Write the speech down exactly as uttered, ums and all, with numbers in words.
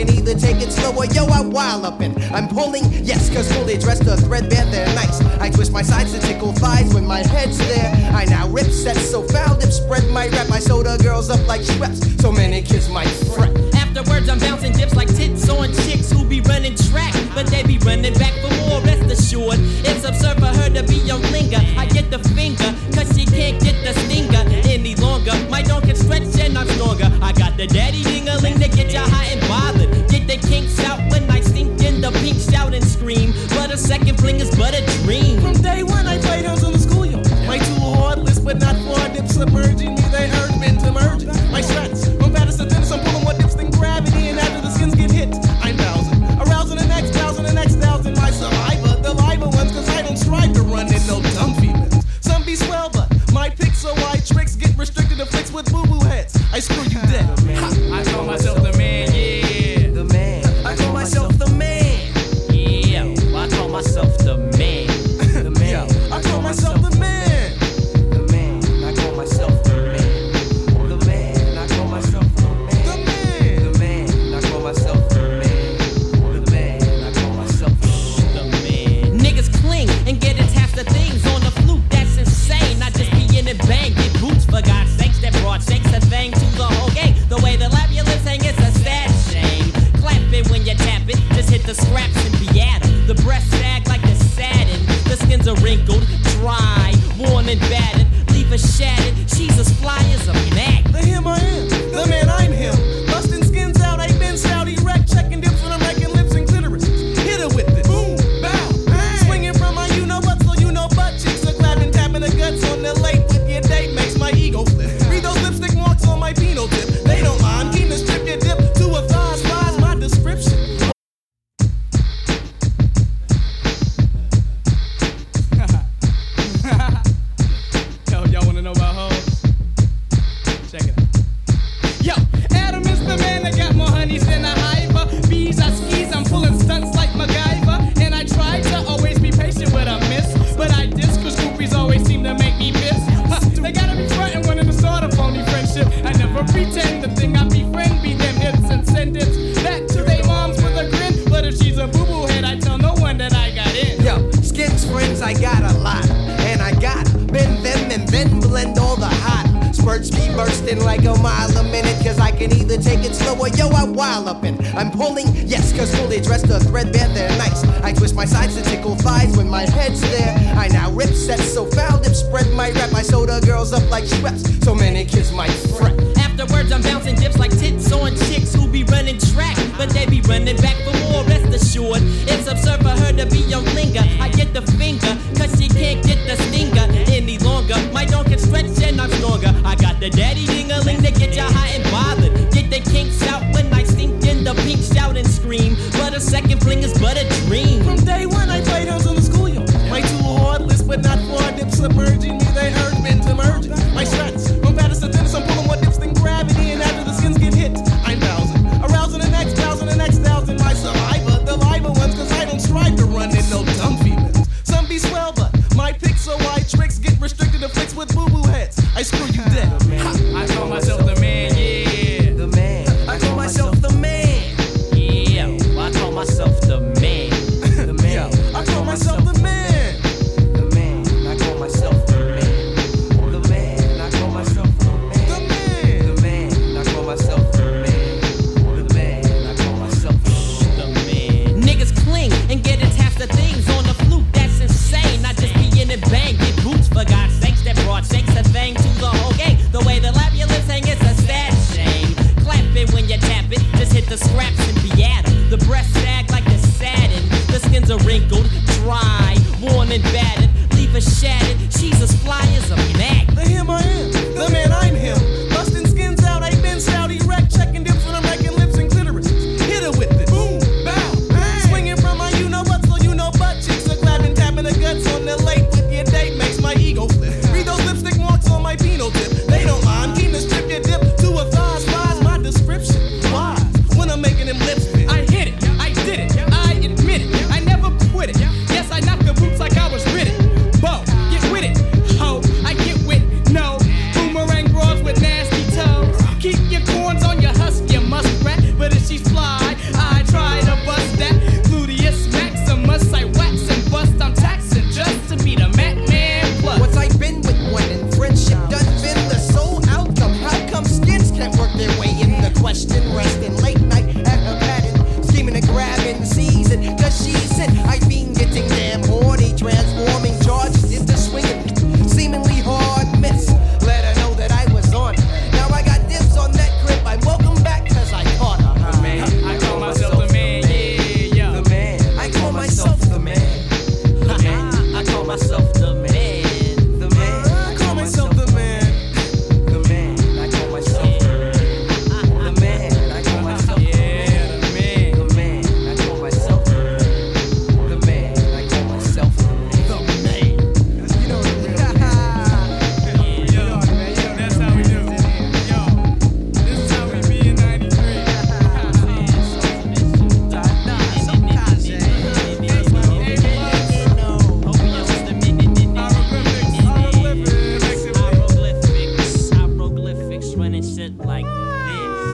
can either take it slow or yo, I wild up and I'm pulling, yes, cause fully dressed or threadbare, they're nice. I twist my sides to tickle thighs when my head's there. I now rip sets so foul dip, spread my rep. I sew the girls up like Schweppes, so many kids might fret. Afterwards, I'm bouncing dips like tits on chicks who be running track, but they be running back for more. Rest assured, it's absurd for her to be young linger. I get the finger, cause she can't get the stinger any longer. My dog can stretch and I'm stronger. I got the daddy ding-a-ling to get ya hot and bothered. Get the kinks out when I sink in the pink, shout and scream. But a second fling is but a dream. From day one, I played hoes on the schoolyard. My two heartless, but not far dips submerging me. They hurt me into merging. My shreds, from fattest to thinnest, I'm pulling more dips than gravity. And after the skins get hit, I'm thousand. Arousing the next thousand, the next thousand. My survivor, the liver ones, cause I don't strive to run in no dumb females. Some be swell, but my picks are wide tricks. Get restricted to flicks with boo-boo heads. I screw you dead. I call myself the man, yeah. The man. I call myself the man. Yeah, I call myself the man. The man. I call myself the man. The man. I call myself the man. The man. I call myself the man. The man. The man. I call myself the man. The man. I call myself The man. Niggas cling and get attached to things on the flute. That's insane. I just be in it bang, get boots for God's sakes. That broad shakes a thing to the whole gang. The way the lap your lips hang, it's a sad shame. Clap it when you tap it. Just hit the scraps and be at 'em. The breast sag like the satin. The skins are wrinkled, dry, worn and battered. Leave her shattered. She's as fly as a mag. The him I am. The man I'm him. Busting skins out, I been Saudi wreck. Checking dips when I'm wrecking lips and clitoris. Hit her with it. Boom, bow, bang. Swinging from my you know what, so you know butt cheeks are clapping, tapping the guts on the late with your date makes my ego flip. Read those lipstick marks on my penal tip. They don't mind. Keen to strip your dip to a thighs, flies my description. Yo, y'all wanna know about hoes? Check it out. Yo, Adam is the man that got more honeys than a hiver. Bees, I skis, I'm pulling stunts like MacGyver. And I try to always be patient with a miss, but I diss cause groupies always seem to make me piss. Huh, they gotta be frontin' wanting to start a phony friendship. I never pretend the thing I befriend be them hits and send it back to they moms with a grin. But if she's a boo-boo head, I tell no one that I got in. Yo, skins friends, I got a lot. And I got bend them and then blend all the hot. Spurts be bursting like a mile a minute, cause I can either take it slow or yo, I wild up and I'm pulling, yes, cause fully dressed or threadbare, they're nice. I twist my sides to tickle thighs when my head's there. I now rip sets so foul dip, spread my rep. I sew the girls up like Schweppes, so many kids might fret. Afterwards, I'm bouncing dips like tits on chicks who be running track, but they be running back for more. Rest assured, it's absurd for her to be young linger. I get the finger, cause she can't get the stinger any longer. My dog can stretch and I'm stronger. I got the daddy ding-a-ling to get ya hot and bothered. Get the kinks out when I sink in the pink, shout and scream. But a second fling is but a dream. From day one, I played hoes on the schoolyard. My two heartless, but not far dips submerging me. They hurt me into merging. My shreds, from fattest to thinnest, I'm pulling more dips than gravity. And after the skins get hit, I'm thousand. Arousing the next thousand, the next thousand. My survivor, the liver ones, cause I don't strive to run in no dumb females. Some be swell, but my picks are wide tricks. Get restricted to flicks with boo-boo heads. I screw you dead. I call myself the man, yeah. The man. I call myself the man. Yeah, I call myself the man. The man. I call myself the man. The man. I call myself the man. The man. I call myself the man. The man. The man. I call myself the man. The man. I call myself The man. Niggas cling and get attached to things on the flute. That's insane. I just be in it bang, get boots for God's sakes. That broad shakes a thing to the whole gang. The way the lap your lips hang, it's a sad shame. Clap it when you tap it. Just hit the scraps and be at 'em. The breast sag like the satin. The skins are wrinkled, dry, worn and battered. Leave her shattered. She's as fly as a mag. The him I am. The man I'm him.